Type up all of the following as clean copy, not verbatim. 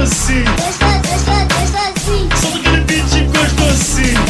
gostosinho. Só daquele beat gostosinho.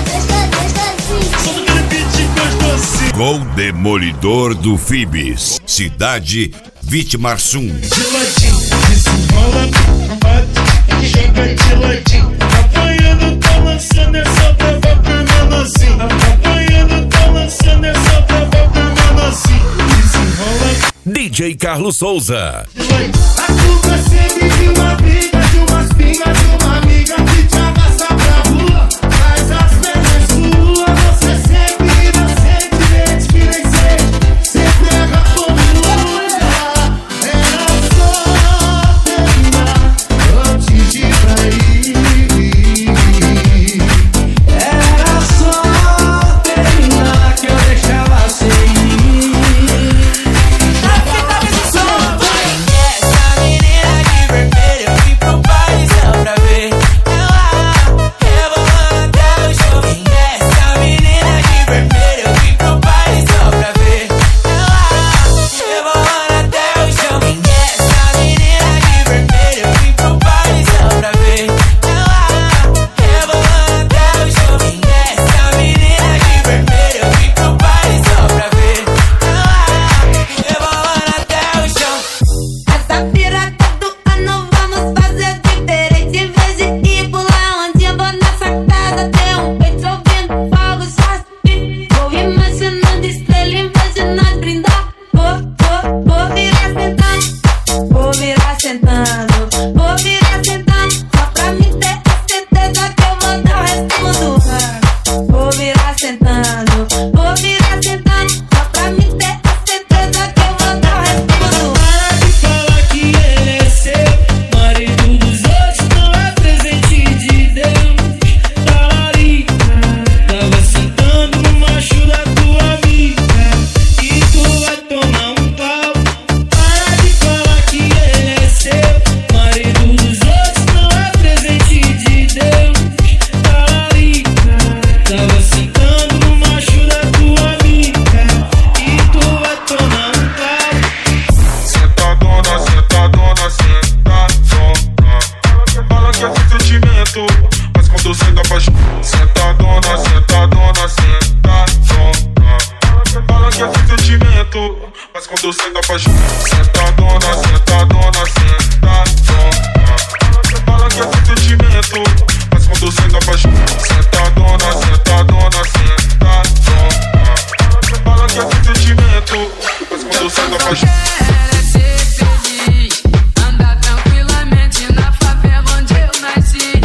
Só daquele beat gostosinho. Gol demolidor do Fibes, cidade Vitimarsum. Geladinho, desenrola, bate, joga de ladinho. Apanhando, tá lançando essa brava pra menorzinho. Apanhando, tá lançando essa brava pra menorzinho. Desenrola. DJ Carlos Souza. A culpa é sempre de uma briga, de umas pingas, de uma amiga que te arrasta pra rua. Mas as pernas suas, você sempre inocente, mente que nem sente, sempre erra por lua. Era só terminar antes de trair. Era só terminar que eu deixava sem ir. Essa menina de vermelho, eu fui pro baile só pra ver ela rebolando até o chão. Essa menina de vermelho, eu fui pro baile só pra ver ela rebolando até o chão. Essa menina de vermelho, eu fui pro baile só pra ver ela rebolando até o chão. Essa menina de vermelho, eu fui pro baile só pra ver ela rebolando até o chão. Essa pira todo ano vamos fazer diferente. Em vez de ir pular onde eu vou nessa casa, ter um peito ouvindo fogo só subir. Vou imaginando estrela em vez de nós brindar. Vou virar sentando, vou virar sentando, vou virar sentando, só pra me ter a certeza que eu vou dar o resto do ramo. Vou virar sentando, vou virar sentando, só pra me ter a certeza que eu vou dar o resto do ramo. Para de falar que ele é seu, marido dos outros não é presente de Deus. Talarica, tava sentando no macho da tua amiga e tu vai tomar um pau. Para de falar que ele é seu, marido dos outros não é presente de Deus. Talarica, tava sentando no macho da tua amiga e tu vai tomar um pau. Sentadona, sentadona, sentadona. Ela fala que é sem sentimento, mas quando senta apaixona. Sentadona, sentadona, sentadona. Ela fala que é sem sentimento, mas quando senta apaixona. Sentadona, sentadona, sentadona. Ela fala que é sem sentimento, mas quando senta apaixona. Sentadona, sentadona, sentadona. Ela fala que é sem sentimento, mas quando senta apaixona. Quero ser feliz, andar tranquilamente na favela onde eu nasci.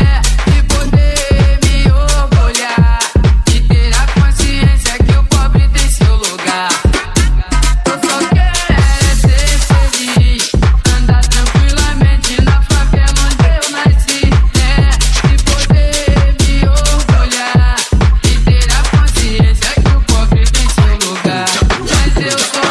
E poder me orgulhar e ter a consciência que o pobre tem seu lugar. Eu só quero ser feliz, andar tranquilamente na favela onde eu nasci. E poder me orgulhar e ter a consciência que o pobre tem seu lugar. Mas eu sou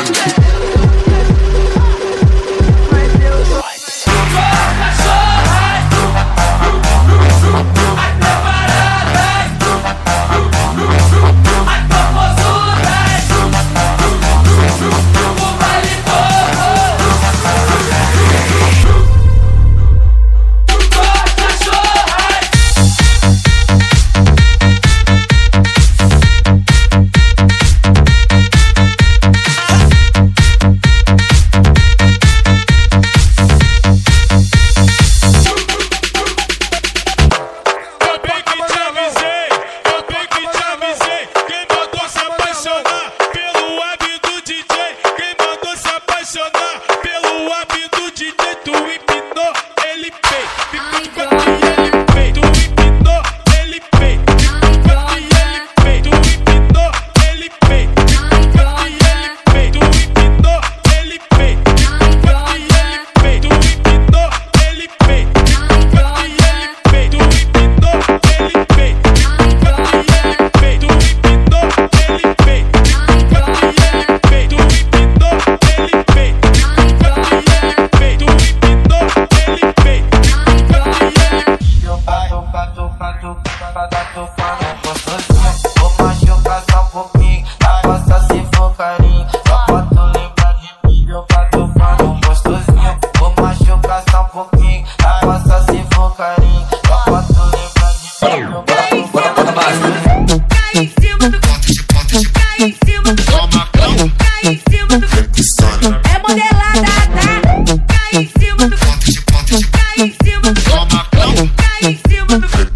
cai em cima do